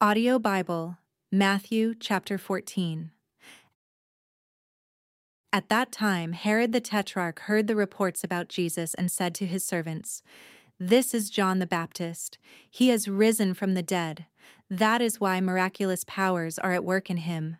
Audio Bible, Matthew chapter 14. At that time, Herod the Tetrarch heard the reports about Jesus and said to his servants, "This is John the Baptist. He has risen from the dead. That is why miraculous powers are at work in him."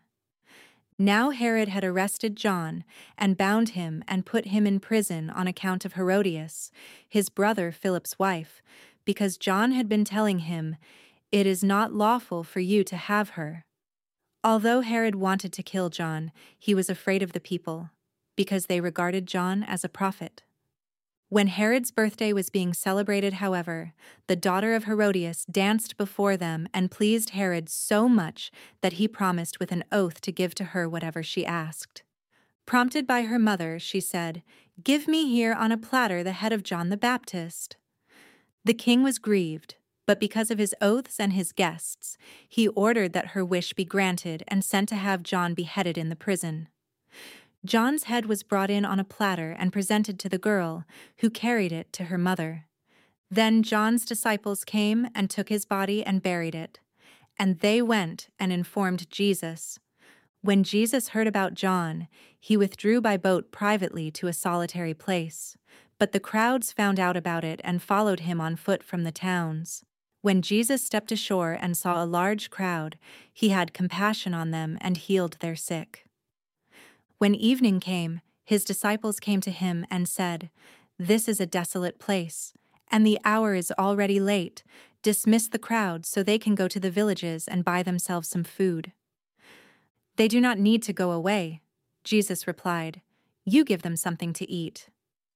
Now Herod had arrested John and bound him and put him in prison on account of Herodias, his brother Philip's wife, because John had been telling him, "It is not lawful for you to have her." Although Herod wanted to kill John, he was afraid of the people, because they regarded John as a prophet. When Herod's birthday was being celebrated, however, the daughter of Herodias danced before them and pleased Herod so much that he promised with an oath to give to her whatever she asked. Prompted by her mother, she said, "Give me here on a platter the head of John the Baptist." The king was grieved, but because of his oaths and his guests, he ordered that her wish be granted and sent to have John beheaded in the prison. John's head was brought in on a platter and presented to the girl, who carried it to her mother. Then John's disciples came and took his body and buried it, and they went and informed Jesus. When Jesus heard about John, he withdrew by boat privately to a solitary place, but the crowds found out about it and followed him on foot from the towns. When Jesus stepped ashore and saw a large crowd, he had compassion on them and healed their sick. When evening came, his disciples came to him and said, "This is a desolate place, and the hour is already late. Dismiss the crowd so they can go to the villages and buy themselves some food." "They do not need to go away," Jesus replied. "You give them something to eat."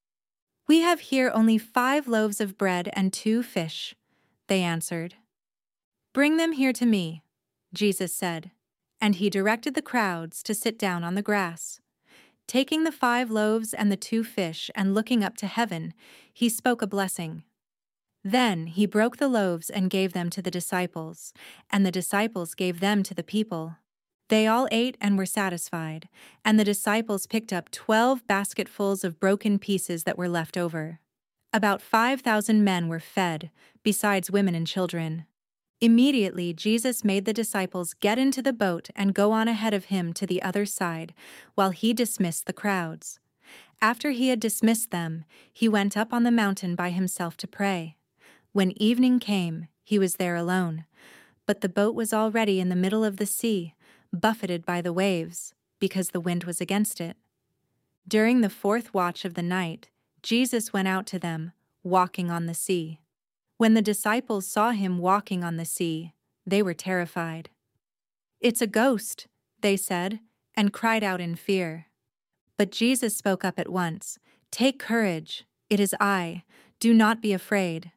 "We have here only 5 loaves of bread and 2 fish," they answered. "Bring them here to me," Jesus said, and he directed the crowds to sit down on the grass. Taking the 5 loaves and the 2 fish and looking up to heaven, he spoke a blessing. Then he broke the loaves and gave them to the disciples, and the disciples gave them to the people. They all ate and were satisfied, and the disciples picked up 12 basketfuls of broken pieces that were left over. About 5,000 men were fed, besides women and children. Immediately Jesus made the disciples get into the boat and go on ahead of him to the other side, while he dismissed the crowds. After he had dismissed them, he went up on the mountain by himself to pray. When evening came, he was there alone, but the boat was already in the middle of the sea, buffeted by the waves, because the wind was against it. During the 4th watch of the night, Jesus went out to them, walking on the sea. When the disciples saw him walking on the sea, they were terrified. "It's a ghost," they said, and cried out in fear. But Jesus spoke up at once. "Take courage, it is I. Do not be afraid."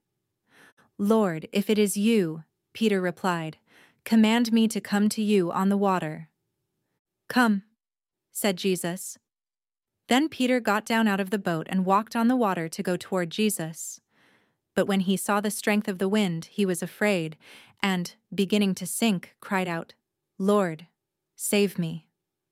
"Lord, if it is you," Peter replied, "command me to come to you on the water." "Come," said Jesus. Then Peter got down out of the boat and walked on the water to go toward Jesus. But when he saw the strength of the wind, he was afraid, and, beginning to sink, cried out, "Lord, save me."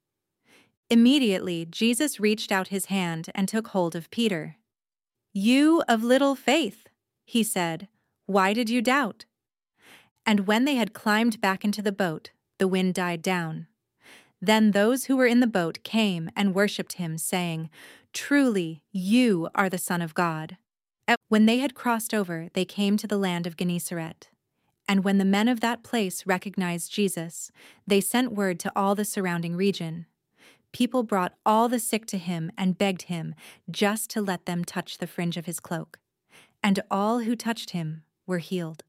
Immediately Jesus reached out his hand and took hold of Peter. "You of little faith," he said, "why did you doubt?" And when they had climbed back into the boat, the wind died down. Then those who were in the boat came and worshipped him, saying, "Truly, you are the Son of God." When they had crossed over, they came to the land of Gennesaret. And when the men of that place recognized Jesus, they sent word to all the surrounding region. People brought all the sick to him and begged him just to let them touch the fringe of his cloak. And all who touched him were healed.